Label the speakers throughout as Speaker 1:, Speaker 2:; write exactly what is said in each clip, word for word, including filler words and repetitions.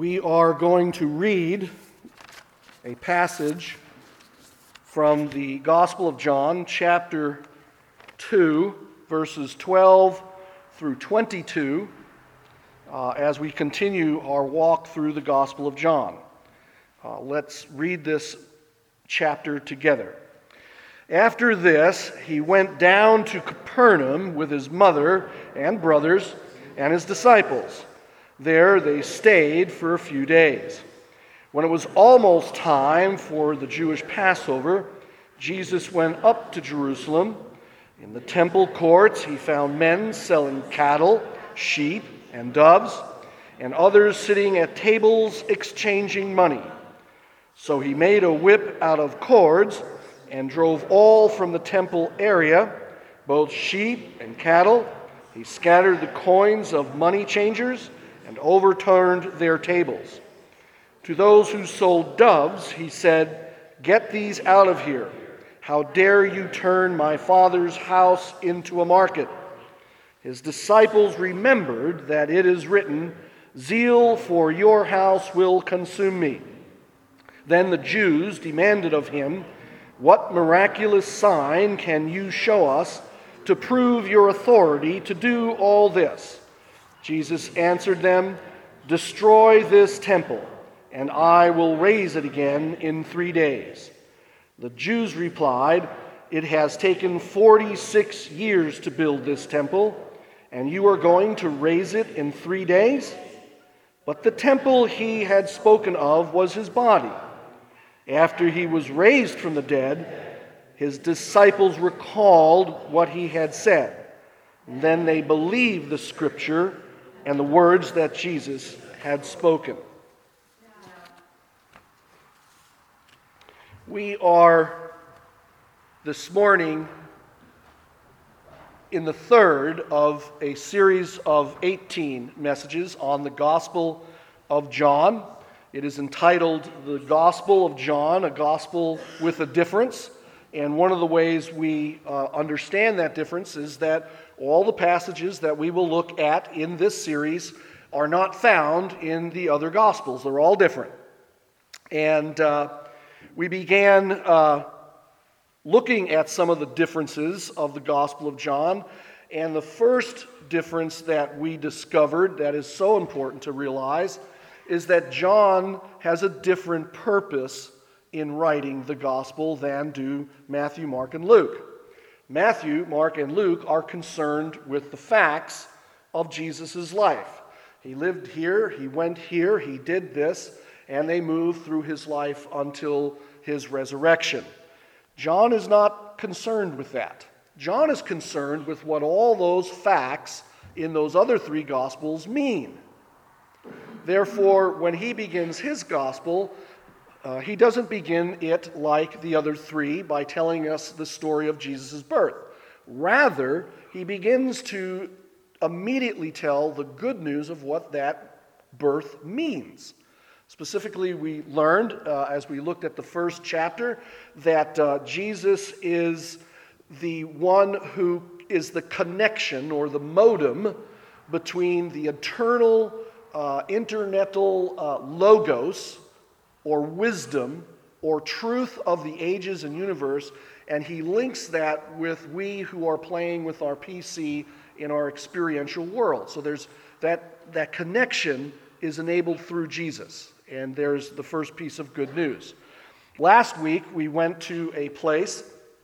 Speaker 1: We are going to read a passage from the Gospel of John, chapter two, verses twelve through twenty-two, uh, as we continue our walk through the Gospel of John. Uh, let's read this chapter together. After this, he went down to Capernaum with his mother and brothers and his disciples. There they stayed for a few days. When it was almost time for the Jewish Passover, Jesus went up to Jerusalem. In the temple courts he found men selling cattle, sheep, and doves, and others sitting at tables exchanging money. So he made a whip out of cords and drove all from the temple area, both sheep and cattle. He scattered the coins of money changers and overturned their tables. To those who sold doves, he said, "Get these out of here. How dare you turn my Father's house into a market?" His disciples remembered that it is written, "Zeal for your house will consume me." Then the Jews demanded of him, "What miraculous sign can you show us to prove your authority to do all this?" Jesus answered them, "Destroy this temple, and I will raise it again in three days." The Jews replied, "It has taken forty-six years to build this temple, and you are going to raise it in three days?" But the temple he had spoken of was his body. After he was raised from the dead, his disciples recalled what he had said. Then they believed the scripture and the words that Jesus had spoken. We are this morning in the third of a series of eighteen messages on the Gospel of John. It is entitled The Gospel of John, a Gospel with a Difference. And one of the ways we uh, understand that difference is that all the passages that we will look at in this series are not found in the other Gospels. They're all different. And uh, we began uh, looking at some of the differences of the Gospel of John. And the first difference that we discovered that is so important to realize is that John has a different purpose in writing the gospel than do Matthew, Mark, and Luke. Matthew, Mark, and Luke are concerned with the facts of Jesus' life. He lived here, he went here, he did this, and they moved through his life until his resurrection. John is not concerned with that. John is concerned with what all those facts in those other three gospels mean. Therefore, when he begins his gospel, uh, he doesn't begin it like the other three by telling us the story of Jesus' birth. Rather, he begins to immediately tell the good news of what that birth means. Specifically, we learned, uh, as we looked at the first chapter, that uh, Jesus is the one who is the connection or the modem between the eternal Uh, internetal uh, logos or wisdom or truth of the ages and universe, and he links that with we who are playing with our P C in our experiential world. So there's that that connection is enabled through Jesus, and there's the first piece of good news. Last week we went to a place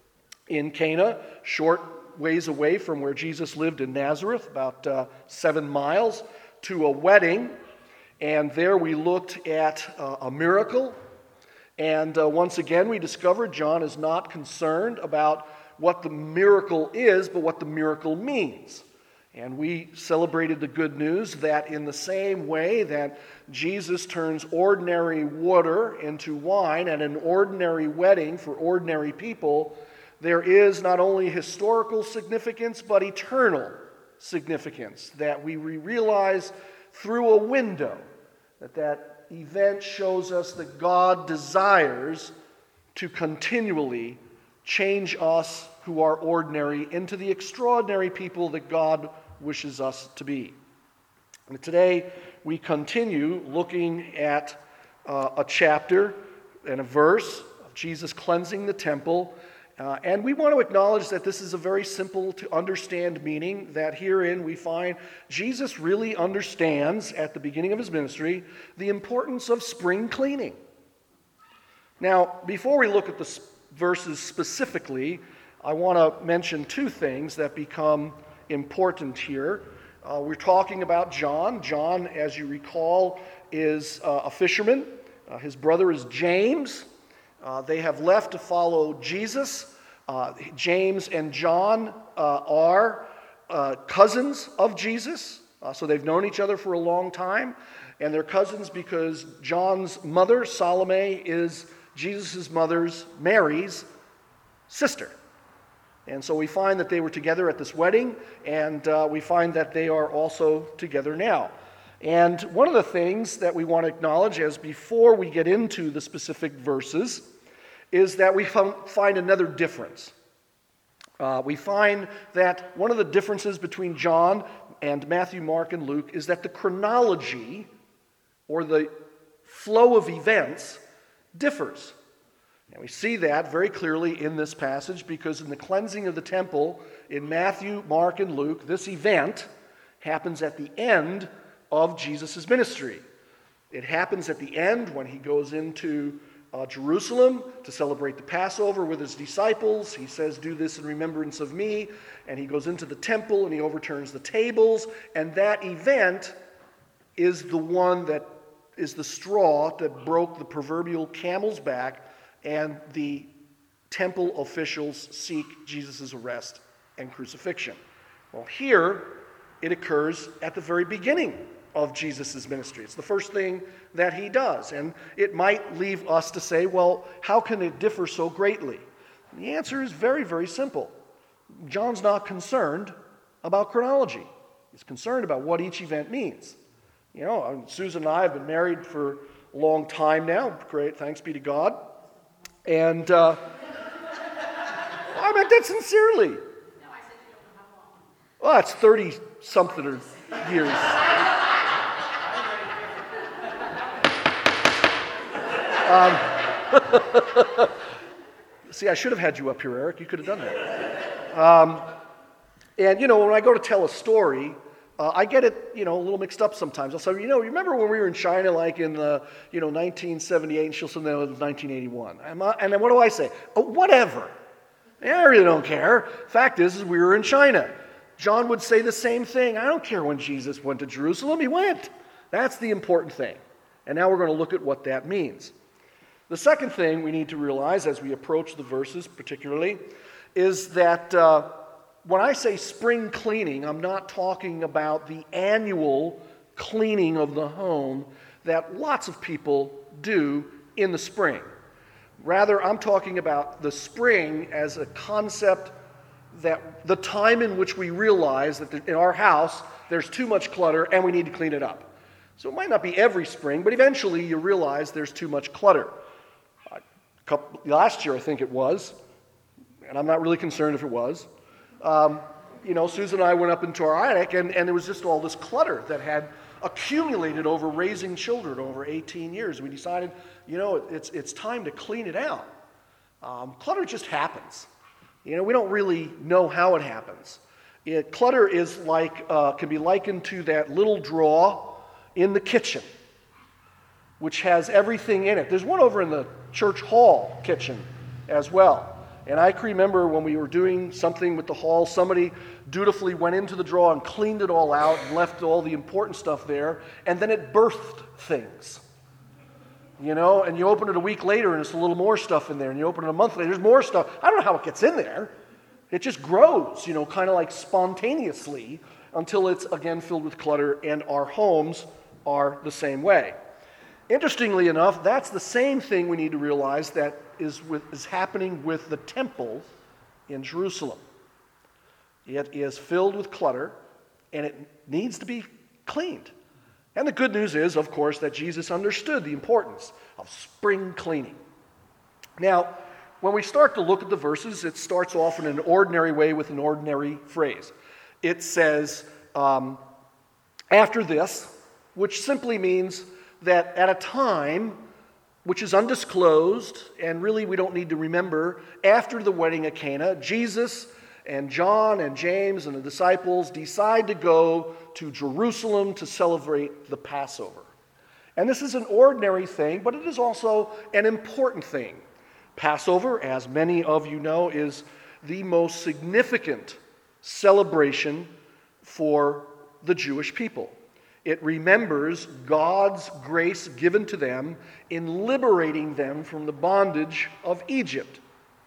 Speaker 1: in Cana, short ways away from where Jesus lived in Nazareth, about uh, seven miles, to a wedding, and there we looked at uh, a miracle. And uh, once again we discovered John is not concerned about what the miracle is, but what the miracle means. And we celebrated the good news that in the same way that Jesus turns ordinary water into wine at an ordinary wedding for ordinary people, there is not only historical significance but eternal significance, that we realize through a window that that event shows us that God desires to continually change us who are ordinary into the extraordinary people that God wishes us to be. And today we continue looking at uh, a chapter and a verse of Jesus cleansing the temple. Uh, and we want to acknowledge that this is a very simple to understand meaning, that herein we find Jesus really understands at the beginning of his ministry the importance of spring cleaning. Now, before we look at the verses specifically, I want to mention two things that become important here. Uh, we're talking about John. John, as you recall, is uh, a fisherman. Uh, his brother is James. Uh, they have left to follow Jesus. Uh, James and John uh, are uh, cousins of Jesus, uh, so they've known each other for a long time, and they're cousins because John's mother, Salome, is Jesus' mother's, Mary's, sister. And so we find that they were together at this wedding, and uh, we find that they are also together now. And one of the things that we want to acknowledge as before we get into the specific verses is that we find another difference. Uh, we find that one of the differences between John and Matthew, Mark, and Luke is that the chronology, or the flow of events, differs. And we see that very clearly in this passage because in the cleansing of the temple in Matthew, Mark, and Luke, this event happens at the end of Jesus' ministry. It happens at the end when he goes into uh, Jerusalem to celebrate the Passover with his disciples. He says, "Do this in remembrance of me." And he goes into the temple and he overturns the tables. And that event is the one that is the straw that broke the proverbial camel's back, and the temple officials seek Jesus' arrest and crucifixion. Well, here it occurs at the very beginning of Jesus' ministry. It's the first thing that he does. And it might leave us to say, well, how can it differ so greatly? And the answer is very, very simple. John's not concerned about chronology. He's concerned about what each event means. You know, Susan and I have been married for a long time now. Great, thanks be to God. And uh, I meant that sincerely.
Speaker 2: No, I said you don't know how long.
Speaker 1: Well, that's thirty-something years. um, see, I should have had you up here, Eric. You could have done that. Um, and, you know, when I go to tell a story, Uh, I get it, you know, a little mixed up sometimes. I'll say, you know, remember when we were in China, like in the, you know, nineteen seventy-eight, and she'll say, no, it was nineteen eighty-one. And then what do I say? Oh, whatever. I really don't care. Fact is, is, we were in China. John would say the same thing. I don't care when Jesus went to Jerusalem. He went. That's the important thing. And now we're going to look at what that means. The second thing we need to realize as we approach the verses particularly is that uh, when I say spring cleaning, I'm not talking about the annual cleaning of the home that lots of people do in the spring. Rather, I'm talking about the spring as a concept that the time in which we realize that in our house there's too much clutter and we need to clean it up. So it might not be every spring, but eventually you realize there's too much clutter. A couple, last year, I think it was, and I'm not really concerned if it was, Um, you know, Susan and I went up into our attic, and, and there was just all this clutter that had accumulated over raising children over eighteen years. We decided, you know, it, it's it's time to clean it out. Um, clutter just happens. You know, we don't really know how it happens. It, clutter is like, uh, can be likened to that little drawer in the kitchen, which has everything in it. There's one over in the church hall kitchen as well. And I can remember when we were doing something with the hall, somebody dutifully went into the drawer and cleaned it all out and left all the important stuff there, and then it birthed things. You know, and you open it a week later and there's a little more stuff in there, and you open it a month later, there's more stuff. I don't know how it gets in there. It just grows, you know, kind of like spontaneously until it's again filled with clutter, and our homes are the same way. Interestingly enough, that's the same thing we need to realize that is, with, is happening with the temple in Jerusalem. It is filled with clutter, and it needs to be cleaned. And the good news is, of course, that Jesus understood the importance of spring cleaning. Now, when we start to look at the verses, it starts off in an ordinary way with an ordinary phrase. It says, um, after this, which simply means that at a time which is undisclosed, and really we don't need to remember, after the wedding at Cana, Jesus and John and James and the disciples decide to go to Jerusalem to celebrate the Passover. And this is an ordinary thing, but it is also an important thing. Passover, as many of you know, is the most significant celebration for the Jewish people. It remembers God's grace given to them in liberating them from the bondage of Egypt.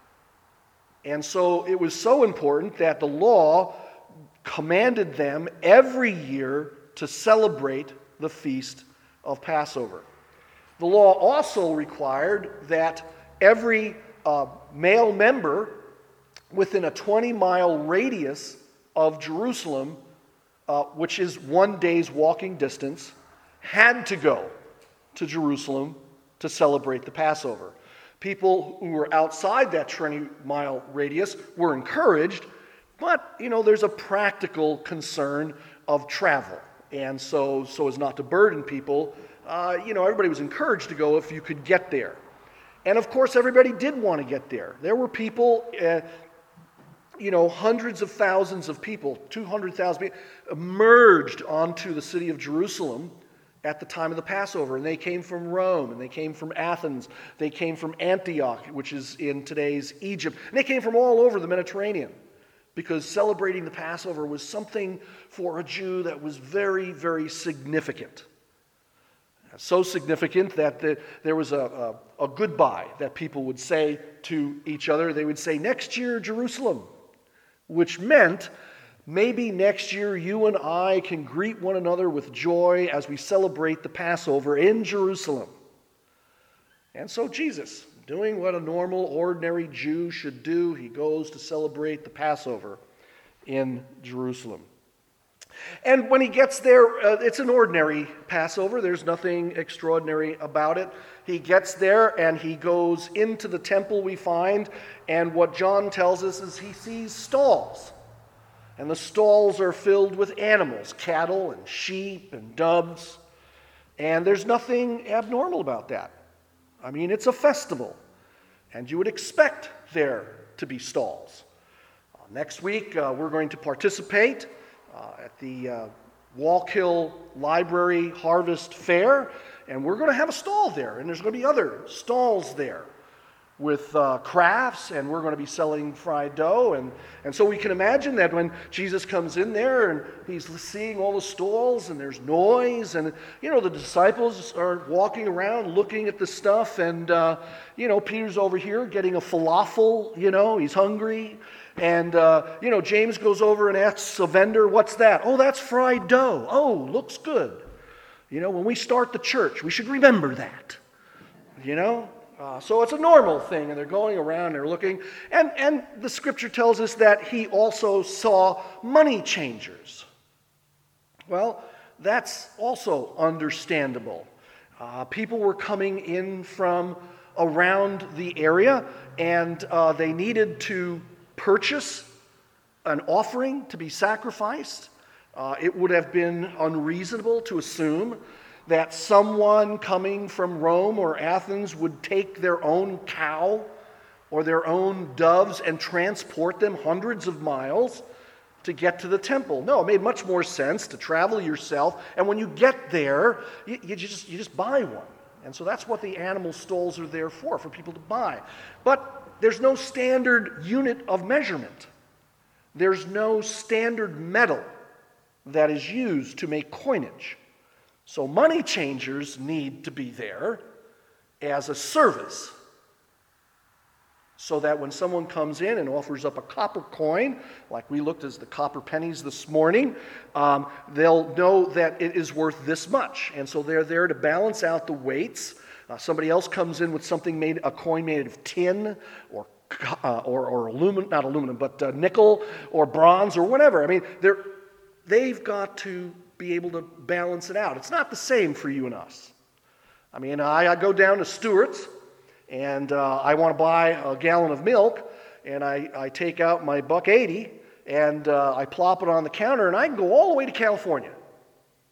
Speaker 1: And so it was so important that the law commanded them every year to celebrate the feast of Passover. The law also required that every uh, male member within a twenty-mile radius of Jerusalem, uh, which is one day's walking distance, had to go to Jerusalem to celebrate the Passover. People who were outside that twenty-mile radius were encouraged, but, you know, there's a practical concern of travel. And so, so as not to burden people, uh, you know, everybody was encouraged to go if you could get there. And of course, everybody did want to get there. There were people, uh, you know, hundreds of thousands of people, two hundred thousand people, emerged onto the city of Jerusalem at the time of the Passover. And they came from Rome, and they came from Athens, they came from Antioch, which is in today's Egypt. And they came from all over the Mediterranean, because celebrating the Passover was something for a Jew that was very, very significant. So significant that the, there was a, a, a goodbye that people would say to each other. They would say, "Next year, Jerusalem," which meant maybe next year you and I can greet one another with joy as we celebrate the Passover in Jerusalem. And so Jesus, doing what a normal, ordinary Jew should do, he goes to celebrate the Passover in Jerusalem. And when he gets there, uh, it's an ordinary Passover. There's nothing extraordinary about it. He gets there and he goes into the temple, we find, and what John tells us is he sees stalls. And the stalls are filled with animals, cattle and sheep and doves. And there's nothing abnormal about that. I mean, it's a festival, and you would expect there to be stalls. Uh, next week, uh, we're going to participate uh, at the uh, Wallkill Library Harvest Fair, and we're going to have a stall there, and there's going to be other stalls there with uh, crafts, and we're going to be selling fried dough. And, and so we can imagine that when Jesus comes in there and he's seeing all the stalls and there's noise, and, you know, the disciples are walking around looking at the stuff, and, uh, you know, Peter's over here getting a falafel, you know, he's hungry. And, uh, you know, James goes over and asks a vendor, "What's that?" "Oh, that's fried dough." "Oh, looks good." You know, when we start the church, we should remember that, you know. Uh, so it's a normal thing, and they're going around, they're looking, and, and the scripture tells us that he also saw money changers. Well, that's also understandable. Uh, people were coming in from around the area, and uh, they needed to purchase an offering to be sacrificed. Uh, it would have been unreasonable to assume that someone coming from Rome or Athens would take their own cow or their own doves and transport them hundreds of miles to get to the temple. No, it made much more sense to travel yourself, and when you get there, you, you, just, you just buy one. And so that's what the animal stalls are there for, for people to buy. But there's no standard unit of measurement. There's no standard metal that is used to make coinage. So money changers need to be there as a service, so that when someone comes in and offers up a copper coin, like we looked as the copper pennies this morning, um, they'll know that it is worth this much. And so they're there to balance out the weights. Uh, somebody else comes in with something made, a coin made of tin or uh, or, or aluminum, not aluminum, but uh, nickel or bronze or whatever. I mean, they're they've got to be able to balance it out. It's not the same for you and us. I mean, I, I go down to Stewart's, and uh, I want to buy a gallon of milk, and I, I take out my buck eighty, and uh, I plop it on the counter, and I can go all the way to California.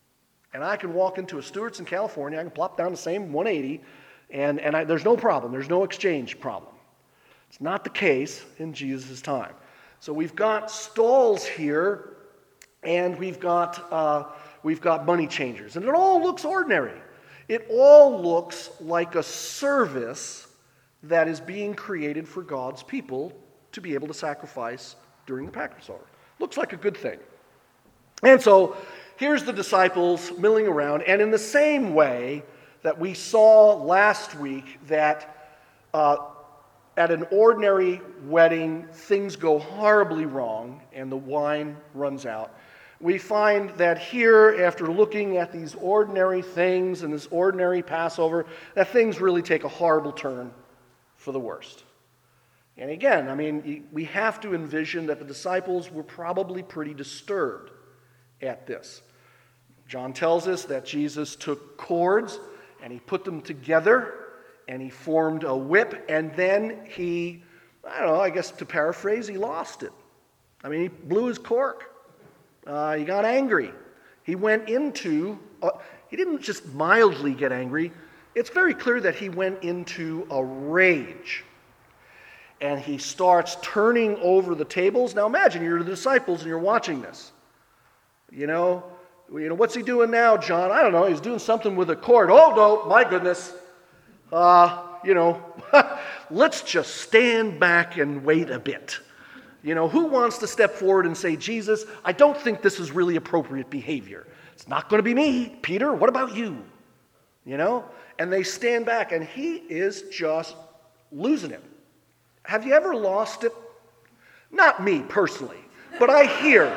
Speaker 1: And I can walk into a Stewart's in California, I can plop down the same one eighty, and, and I, there's no problem. There's no exchange problem. It's not the case in Jesus' time. So we've got stalls here, and we've got, uh, we've got money changers. And it all looks ordinary. It all looks like a service that is being created for God's people to be able to sacrifice during the Passover. Looks like a good thing. And so here's the disciples milling around, and in the same way that we saw last week that uh, at an ordinary wedding, things go horribly wrong and the wine runs out, we find that here, after looking at these ordinary things and this ordinary Passover, that things really take a horrible turn for the worst. And again, I mean, we have to envision that the disciples were probably pretty disturbed at this. John tells us that Jesus took cords and he put them together and he formed a whip, and then he, I don't know, I guess to paraphrase, he lost it. I mean, he blew his cork. Uh, he got angry. He went into, uh, he didn't just mildly get angry. It's very clear that he went into a rage. And he starts turning over the tables. Now imagine you're the disciples and you're watching this. You know, you know, what's he doing now, John? I don't know. He's doing something with a cord. Oh, no, my goodness. Uh, you know, let's just stand back and wait a bit. You know, who wants to step forward and say, Jesus, I don't think this is really appropriate behavior. It's not going to be me. Peter, what about you? You know? And they stand back, and he is just losing it. Have you ever lost it? Not me personally, but I hear,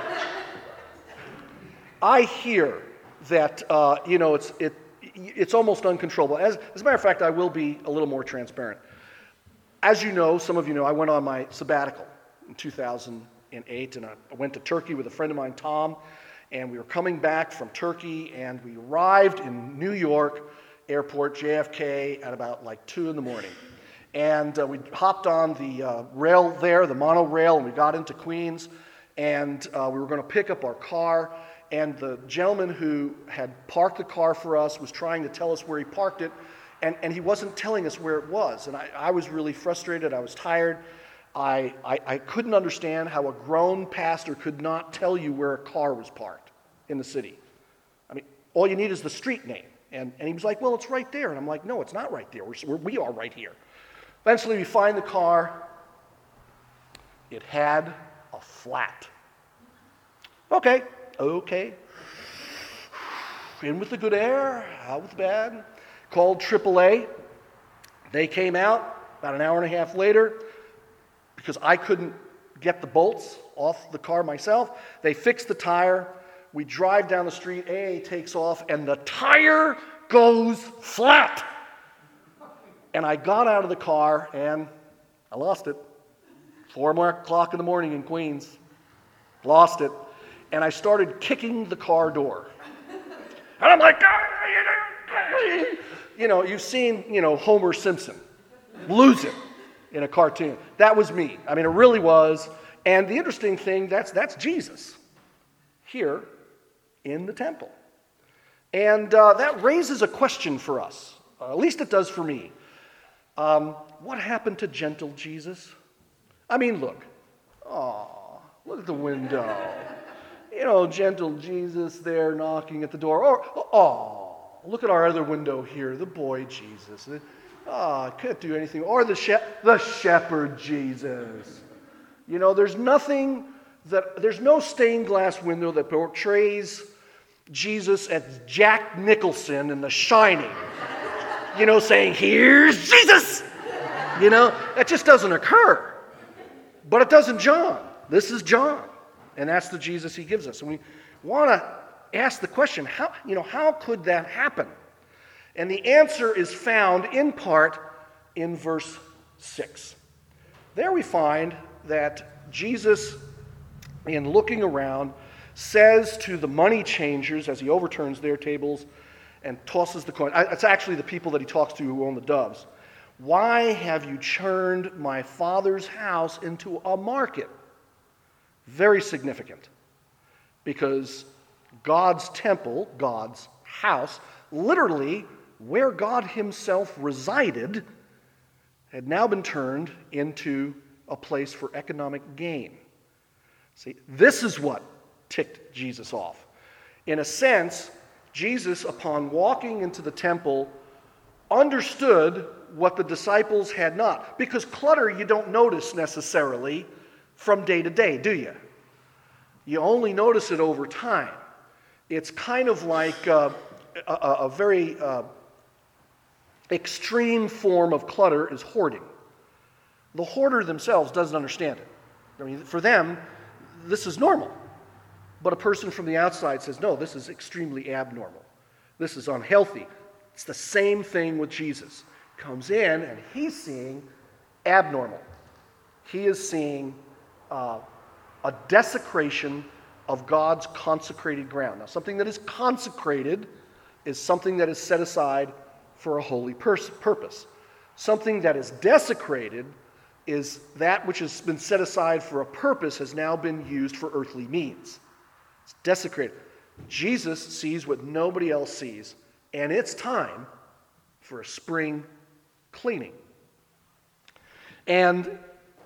Speaker 1: I hear that, uh, you know, it's it, it's almost uncontrollable. As, as a matter of fact, I will be a little more transparent. As you know, some of you know, I went on my sabbatical in two thousand eight, and I went to Turkey with a friend of mine, Tom, and we were coming back from Turkey, and we arrived in New York Airport, J F K, at about like two in the morning. And uh, we hopped on the uh, rail there, the monorail, and we got into Queens, and uh, we were going to pick up our car, and the gentleman who had parked the car for us was trying to tell us where he parked it, and, and he wasn't telling us where it was. And I, I was really frustrated. I was tired. I, I, I couldn't understand how a grown pastor could not tell you where a car was parked in the city. I mean, all you need is the street name. And, and he was like, well, it's right there. And I'm like, no, it's not right there. We're, we are right here. Eventually, we find the car. It had a flat. Okay, okay. In with the good air, out with the bad. Called triple A. They came out about an hour and a half later because I couldn't get the bolts off the car myself. They fixed the tire. We drive down the street. A A takes off, and the tire goes flat. And I got out of the car, and I lost it. Four o'clock in the morning in Queens. Lost it. And I started kicking the car door. And I'm like, you know, you've seen, you know, Homer Simpson lose it in a cartoon. That was me. I mean, it really was. And the interesting thing, that's that's Jesus here in the temple. And uh, that raises a question for us. Uh, at least it does for me. Um, what happened to gentle Jesus? I mean, look. Oh, look at the window. You know, gentle Jesus there knocking at the door. Or, oh, look at our other window here. The boy Jesus. Oh, couldn't do anything. Or the she- the shepherd Jesus. You know, there's nothing that, there's no stained glass window that portrays Jesus as Jack Nicholson in The Shining. You know, saying, here's Jesus! You know, that just doesn't occur. But it does in John. This is John. And that's the Jesus he gives us. And we want to ask the question, how, you know, how could that happen? And the answer is found in part in verse six. There we find that Jesus, in looking around, says to the money changers as he overturns their tables and tosses the coin. It's actually the people that he talks to who own the doves. Why have you churned my father's house into a market? Very significant. Because God's temple, God's house, literally where God himself resided, had now been turned into a place for economic gain. See, this is what ticked Jesus off. In a sense, Jesus, upon walking into the temple, understood what the disciples had not. Because clutter you don't notice necessarily from day to day, do you? You only notice it over time. It's kind of like uh, a, a, a very uh, extreme form of clutter is hoarding. The hoarder themselves doesn't understand it. I mean, for them, this is normal. But a person from the outside says, no, this is extremely abnormal. This is unhealthy. It's the same thing with Jesus. Comes in and he's seeing abnormal. He is seeing uh, a desecration of God's consecrated ground. Now, something that is consecrated is something that is set aside for a holy pers- purpose. Something that is desecrated is that which has been set aside for a purpose has now been used for earthly means. It's desecrated. Jesus sees what nobody else sees, and it's time for a spring cleaning. And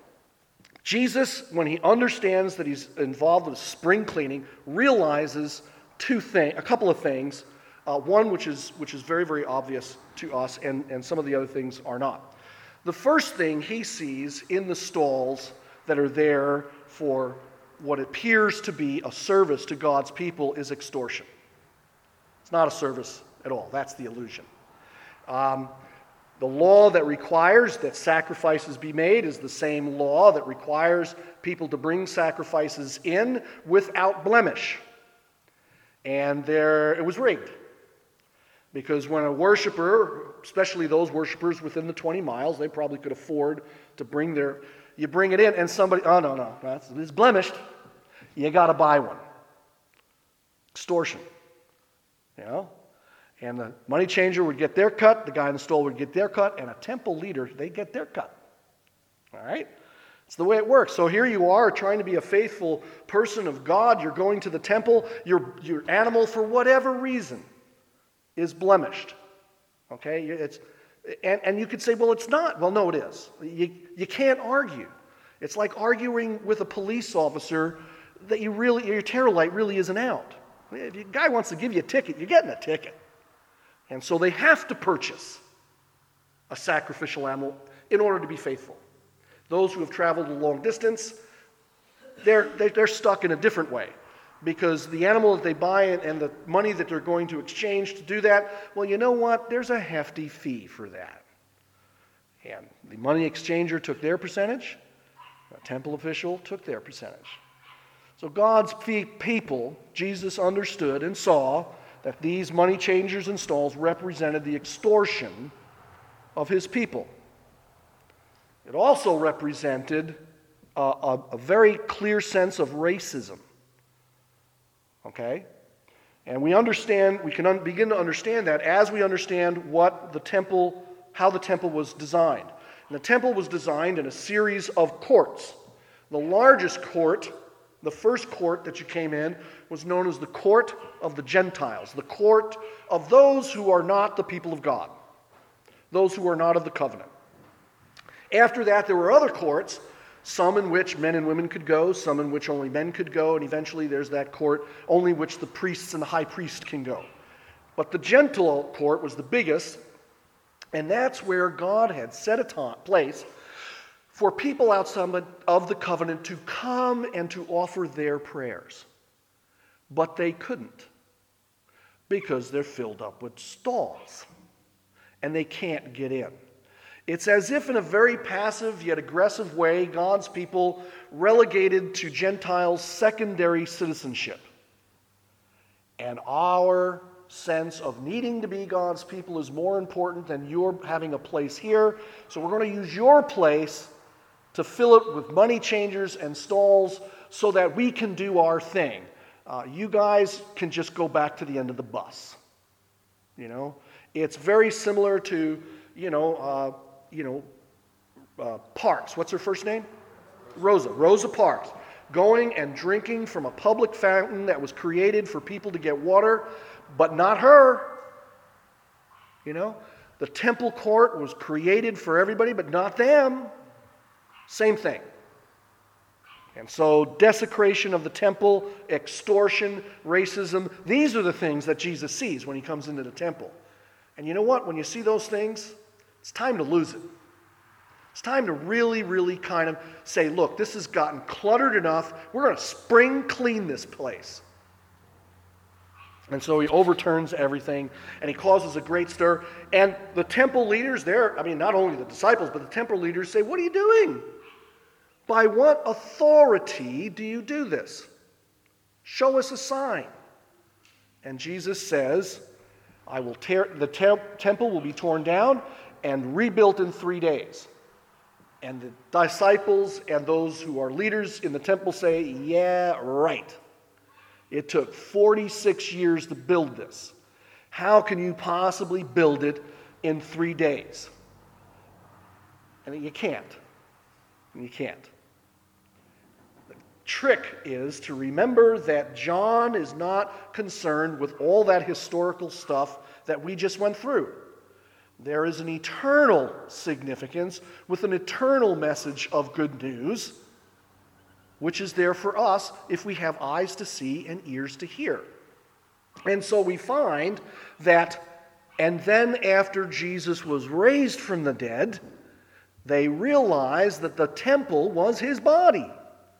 Speaker 1: Jesus, when he understands that he's involved with spring cleaning, realizes two things, a couple of things. Uh, one which is which is very, very obvious to us, and, and some of the other things are not. The first thing he sees in the stalls that are there for what appears to be a service to God's people is extortion. It's not a service at all. That's the illusion. Um, the law that requires that sacrifices be made is the same law that requires people to bring sacrifices in without blemish. And there, it was rigged. Because when a worshiper, especially those worshipers within the twenty miles, they probably could afford to bring their, you bring it in and somebody, oh no, no, that's, it's blemished. You got to buy one. Extortion. You know? And the money changer would get their cut, the guy in the stall would get their cut, and a temple leader, they get their cut. All right? It's the way it works. So here you are trying to be a faithful person of God. You're going to the temple. Your, your animal, for whatever reason, is blemished. Okay? It's, and, and you could say, well, it's not. Well, no, it is. You, you can't argue. It's like arguing with a police officer that you really, your tail light really isn't out. If a guy wants to give you a ticket, you're getting a ticket. And so they have to purchase a sacrificial animal in order to be faithful. Those who have traveled a long distance, they're, they're stuck in a different way. Because the animal that they buy and the money that they're going to exchange to do that, well, you know what? There's a hefty fee for that. And the money exchanger took their percentage. A temple official took their percentage. So God's people, Jesus understood and saw that these money changers and stalls represented the extortion of his people. It also represented a, a, a very clear sense of racism. Okay? And we understand, we can un- begin to understand that as we understand what the temple, how the temple was designed. And the temple was designed in a series of courts. The largest court, the first court that you came in, was known as the court of the Gentiles, the court of those who are not the people of God, those who are not of the covenant. After that, there were other courts, some in which men and women could go, some in which only men could go, and eventually there's that court only which the priests and the high priest can go. But the Gentile court was the biggest, and that's where God had set a ta- place for people outside of the covenant to come and to offer their prayers. But they couldn't, because they're filled up with stalls, and they can't get in. It's as if in a very passive yet aggressive way, God's people relegated to Gentiles' secondary citizenship. And our sense of needing to be God's people is more important than your having a place here. So we're going to use your place to fill it with money changers and stalls so that we can do our thing. Uh, you guys can just go back to the end of the bus. You know, it's very similar to, you know, uh, you know, uh, Parks. What's her first name? Rosa. Rosa Parks. going and drinking from a public fountain that was created for people to get water, but not her. You know, the temple court was created for everybody, but not them. Same thing. And so desecration of the temple, extortion, racism, these are the things that Jesus sees when he comes into the temple. And you know what? When you see those things, it's time to lose it. It's time to really, really kind of say, look, this has gotten cluttered enough. We're going to spring clean this place. And so he overturns everything, and he causes a great stir. And the temple leaders there, I mean, not only the disciples, but the temple leaders say, what are you doing? By what authority do you do this? Show us a sign. And Jesus says, I will tear, the te- temple will be torn down and rebuilt in three days. And the disciples and those who are leaders in the temple say, yeah, right. It took forty-six years to build this. How can you possibly build it in three days? And you can't. You can't. The trick is to remember that John is not concerned with all that historical stuff that we just went through. There is an eternal significance with an eternal message of good news, which is there for us if we have eyes to see and ears to hear. And so we find that, and then after Jesus was raised from the dead, they realized that the temple was his body.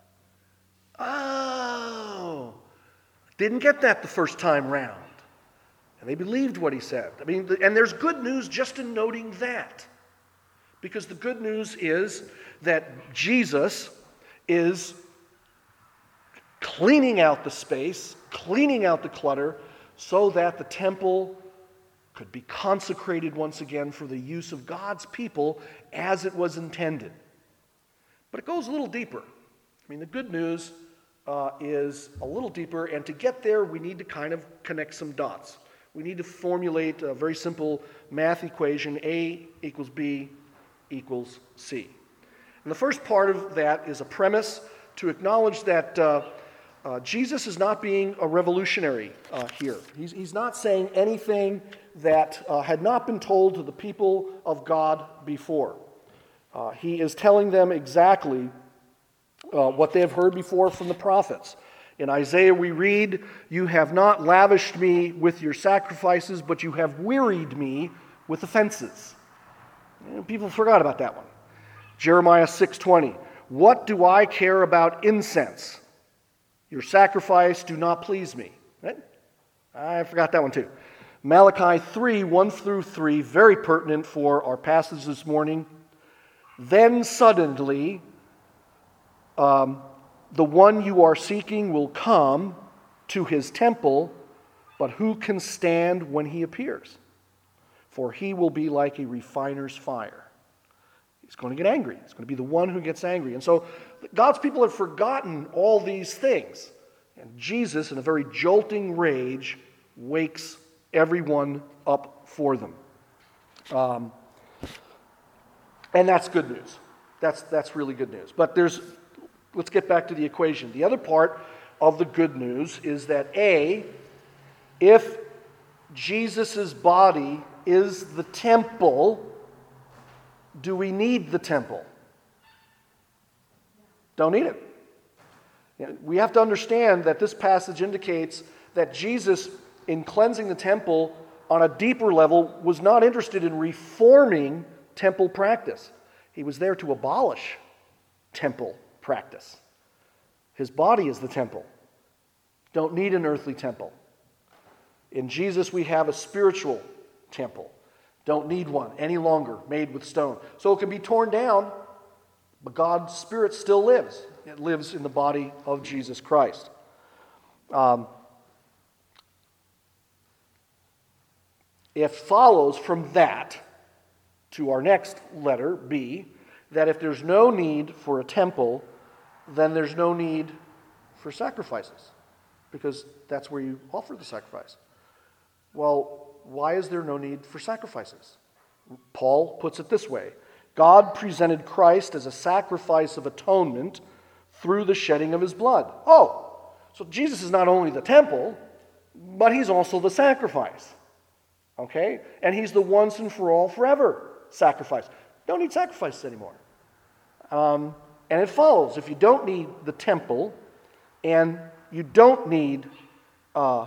Speaker 1: Oh, didn't get that the first time round. And they believed what he said. I mean, and there's good news just in noting that. Because the good news is that Jesus is cleaning out the space, cleaning out the clutter, so that the temple could be consecrated once again for the use of God's people as it was intended. But it goes a little deeper. I mean, the good news uh, is a little deeper, and to get there, we need to kind of connect some dots. We need to formulate a very simple math equation, A equals B equals C. And the first part of that is a premise to acknowledge that uh, uh, Jesus is not being a revolutionary uh, here. He's, he's not saying anything that uh, had not been told to the people of God before. Uh, he is telling them exactly uh, what they have heard before from the prophets. In Isaiah we read, you have not lavished me with your sacrifices, but you have wearied me with offenses. And people forgot about that one. Jeremiah six twenty, what do I care about incense? Your sacrifice do not please me. Right? I forgot that one too. Malachi three, one through three, very pertinent for our passage this morning. Then suddenly, um, the one you are seeking will come to his temple, but who can stand when he appears? For he will be like a refiner's fire. He's going to get angry. It's going to be the one who gets angry. And so God's people have forgotten all these things. And Jesus, in a very jolting rage, wakes everyone up for them. Um, and that's good news. That's, that's really good news. But there's Let's get back to the equation. The other part of the good news is that A, if Jesus' body is the temple, do we need the temple? Don't need it. We have to understand that this passage indicates that Jesus, in cleansing the temple on a deeper level, was not interested in reforming temple practice. He was there to abolish temple practice. His body is the temple. Don't need an earthly temple. In Jesus we have a spiritual temple. Don't need one any longer made with stone. So it can be torn down, but God's Spirit still lives. It lives in the body of Jesus Christ. Um, it follows from that to our next letter, B, that if there's no need for a temple, then there's no need for sacrifices, because that's where you offer the sacrifice. Well, why is there no need for sacrifices? Paul puts it this way: God presented Christ as a sacrifice of atonement through the shedding of his blood. Oh, so Jesus is not only the temple, but he's also the sacrifice. Okay? And he's the once and for all forever sacrifice. Don't need sacrifices anymore. Um, and it follows, if you don't need the temple and you don't need uh,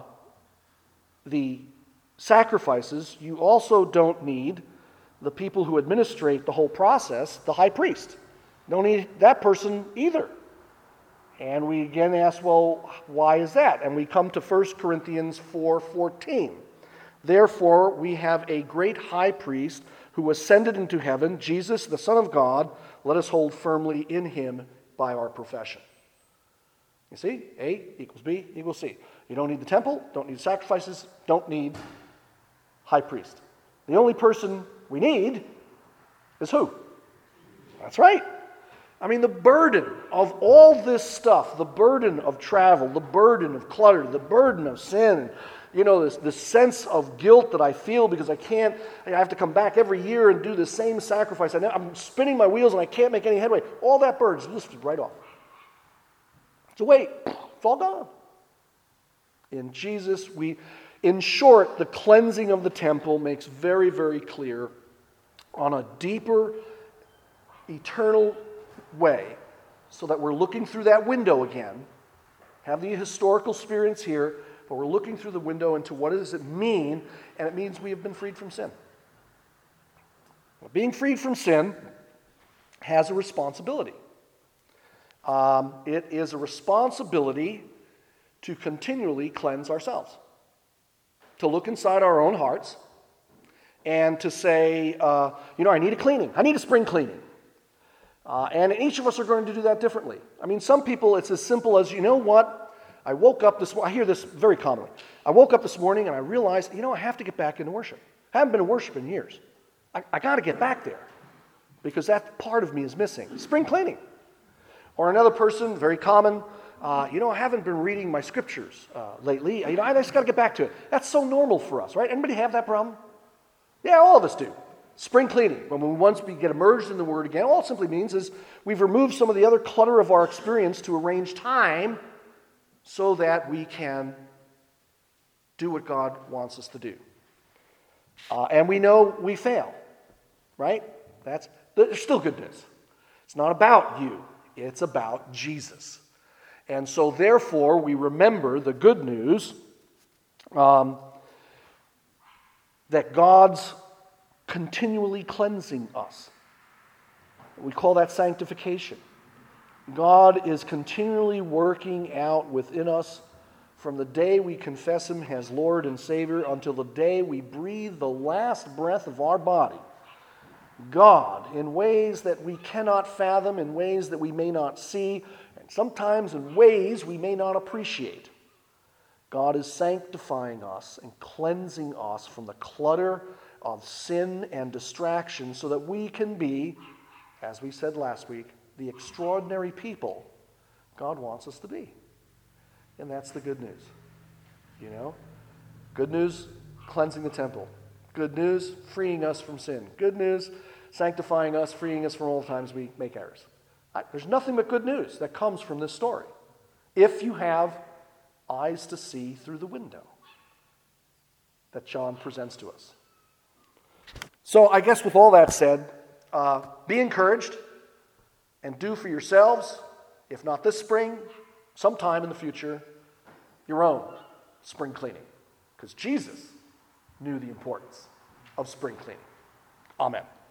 Speaker 1: the sacrifices, you also don't need the people who administrate the whole process, the high priest. Don't need that person either. And we again ask, well, why is that? And we come to First Corinthians four fourteen. Therefore, we have a great high priest who ascended into heaven, Jesus, the Son of God. Let us hold firmly in him by our profession. You see? A equals B equals C. You don't need the temple, don't need sacrifices, don't need high priest. The only person we need is who? That's right. I mean, the burden of all this stuff, the burden of travel, the burden of clutter, the burden of sin, you know, this, this sense of guilt that I feel because I can't, I have to come back every year and do the same sacrifice. I know, I'm spinning my wheels and I can't make any headway. All that burden is lifted right off. So wait, it's all gone. In Jesus, we, in short, the cleansing of the temple makes very, very clear on a deeper, eternal way, so that we're looking through that window again, have the historical experience here, but we're looking through the window into what does it mean, and it means we have been freed from sin. Well, being freed from sin has a responsibility. Um, it is a responsibility to continually cleanse ourselves, to look inside our own hearts, and to say, uh, you know, I need a cleaning. I need a spring cleaning. Uh, and each of us are going to do that differently. I mean, some people, it's as simple as, you know what? I woke up this morning, I hear this very commonly. I woke up this morning and I realized, you know, I have to get back into worship. I haven't been in worship in years. I, I got to get back there because that part of me is missing. Spring cleaning. Or another person, very common, uh, you know, I haven't been reading my scriptures uh, lately. You know, I just got to get back to it. That's so normal for us, right? Anybody have that problem? Yeah, all of us do. Spring cleaning. When we once we get immersed in the Word again, all it simply means is we've removed some of the other clutter of our experience to arrange time so that we can do what God wants us to do. Uh, and we know we fail, right? That's there's still good news. It's not about you. It's about Jesus. And so therefore, we remember the good news um, that God's continually cleansing us. We call that sanctification. God is continually working out within us from the day we confess Him as Lord and Savior until the day we breathe the last breath of our body. God, in ways that we cannot fathom, in ways that we may not see, and sometimes in ways we may not appreciate. God is sanctifying us and cleansing us from the clutter of sin and distraction so that we can be, as we said last week, the extraordinary people God wants us to be. And that's the good news. You know? Good news, cleansing the temple. Good news, freeing us from sin. Good news, sanctifying us, freeing us from all the times we make errors. I, there's nothing but good news that comes from this story. If you have eyes to see through the window that John presents to us. So I guess with all that said, uh, be encouraged and do for yourselves, if not this spring, sometime in the future, your own spring cleaning. Because Jesus knew the importance of spring cleaning. Amen.